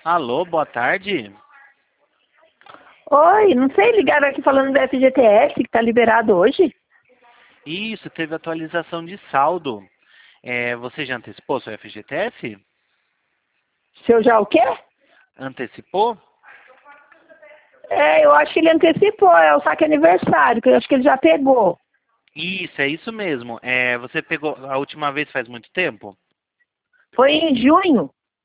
Alô, boa tarde. Oi, não sei, ligaram aqui falando do FGTS que tá liberado hoje. Isso, teve atualização de saldo. Você já antecipou seu FGTS? Seu já o quê? Antecipou? Eu acho que ele antecipou, é o saque aniversário, que eu acho que ele já pegou. Isso, é isso mesmo. Você pegou a última vez faz muito tempo? Foi em junho?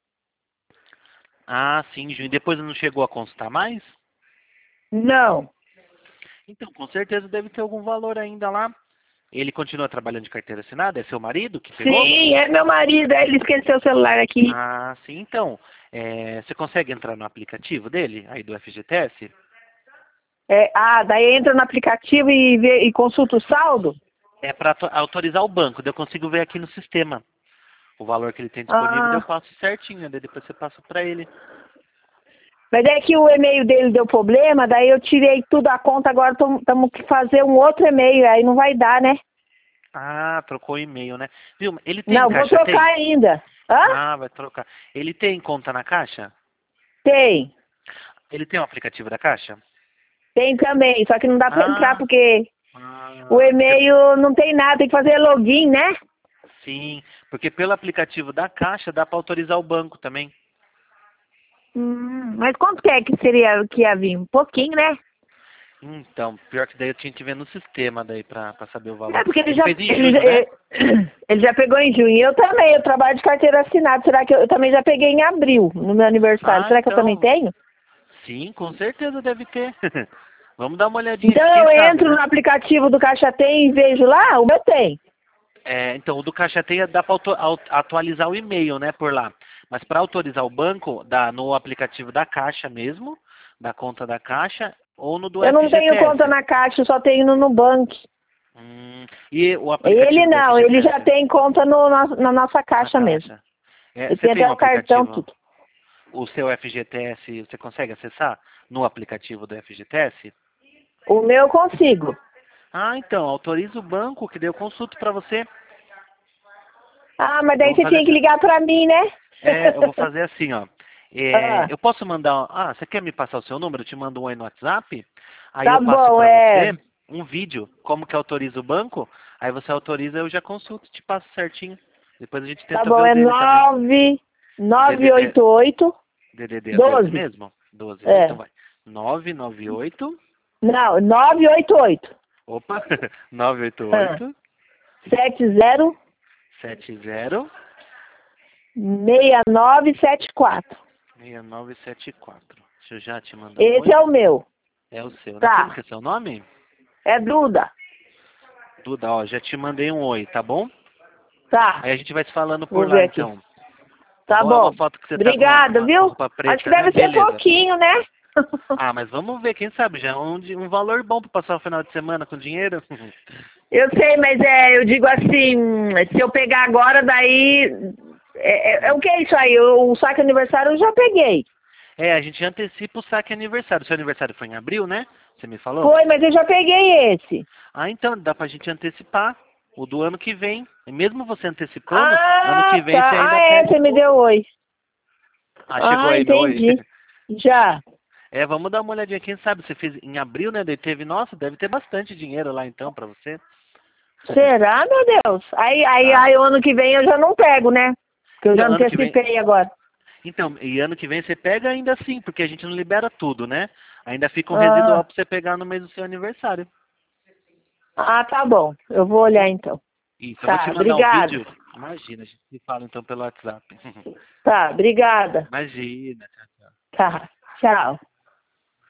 Ah, sim, Ju. E depois não chegou a consultar mais? Não. Então, com certeza deve ter algum valor ainda lá. Ele continua trabalhando de carteira assinada? É seu marido que pegou? Sim, é meu marido, ele esqueceu o celular aqui. Ah, sim. Então, você consegue entrar no aplicativo dele, aí do FGTS? Daí entra no aplicativo e vê, e consulta o saldo? É para autorizar o banco, daí eu consigo ver aqui no sistema. O valor que ele tem disponível, daí eu Ah, passo certinho, daí depois você passa para ele. mas é que o e-mail dele deu problema, daí eu tirei tudo a conta, agora estamos que fazer um outro e-mail, aí não vai dar, né? Ah, trocou o e-mail, né? Viu? Ele tem Não, vou caixa? trocar Tem? ainda. Hã? Ah, vai trocar. Ele tem conta na caixa? Tem. Ele tem o aplicativo da caixa? Tem também, só que não dá pra entrar Ah, porque o porque e-mail não tem nada, tem que fazer login, né? sim, porque pelo aplicativo da caixa dá para autorizar o banco também. Mas quanto que é que seria que ia vir? Um pouquinho, né? Então, pior que daí eu tinha que ver no sistema daí para saber o É valor. porque ele Ele já, fez em ele, junho, né? ele já pegou em junho. Eu também, eu trabalho de carteira assinada. Será que eu também já peguei em abril, no meu aniversário? Ah, Será que eu também então, tenho? sim, com certeza deve ter. Vamos dar uma olhadinha, Então quem eu sabe, entro né? no aplicativo do Caixa Tem e vejo lá, o meu tem. Então, o do Caixa Tem dá para atualizar o e-mail, né, por lá. Mas para autorizar o banco, dá no aplicativo da Caixa mesmo, da conta da Caixa, ou no do Eu não tenho conta FGTS. na Caixa, eu só tenho no Nubank. E o Ele aplicativo do não, ele já FGTS tem conta na nossa na Caixa mesmo. Caixa. Ele Você tem tem até um o cartão, aplicativo, tudo. o seu FGTS, você consegue acessar no aplicativo do FGTS? O meu eu consigo. Ah, então, autoriza o banco, que daí eu consulto para você. Ah, mas Eu daí vou você fazer tinha que assim. ligar pra mim, né? Eu vou fazer assim, ó. Ah, Eu posso mandar. Ah, você quer me passar o seu número? Eu te mando um aí no WhatsApp. Aí tá eu passo bom, para você um vídeo, como que autoriza o banco. Aí você autoriza, eu já consulto, te passo certinho. Depois a gente tá tenta ver bom, o é dele também. nove DDD, oito oito DDD é 12 12. mesmo? 12, né? Então É. vai. 998. Não, 988. Opa, Ah, 988 70 70 6974. 6974. Deixa eu já te mandar um Esse oi. é o meu. É o seu, né? Como Tá. que é seu nome? É Duda. Duda, ó, já te mandei um oi, tá bom? Tá. Aí a gente vai se falando por Vou lá, ver aqui. então. Tá Tá bom? É uma bom. foto que você tá Obrigada, com a viu? roupa Acho que preta, né? deve ser Beleza. pouquinho, né? Ah, mas vamos ver, quem sabe já é um valor bom pra passar o final de semana com dinheiro. Eu sei, mas eu digo assim, se eu pegar agora, daí. O que é isso aí? O saque aniversário eu já peguei. A gente antecipa o saque aniversário. Seu aniversário foi em abril, né? Você me falou? Foi, mas eu já peguei esse. Ah, então, dá pra gente antecipar o do ano que vem. E mesmo você antecipando, ano que Ah, vem tá. você ainda Ah, pega um você me deu pouco. oi. Ah, chegou Ah, aí meu oi. entendi. Já. Vamos dar uma olhadinha. Quem sabe você fez em abril, né? Daí teve, nossa, deve ter bastante dinheiro lá então pra você. Será, meu Deus? Ah, Aí o ano que vem eu já não pego, né? Porque eu já então, ano que vem. antecipei agora. Então, e ano que vem você pega ainda assim, porque a gente não libera tudo, né? Ainda fica um residual Ah, pra você pegar no mês do seu aniversário. tá bom. Eu vou Tá olhar bom? então. Isso, eu vou te Tá, mandar um obrigada. vídeo. Imagina, a gente se fala então pelo WhatsApp. Tá, obrigada. Imagina. Tchau, tchau. Tá, tchau.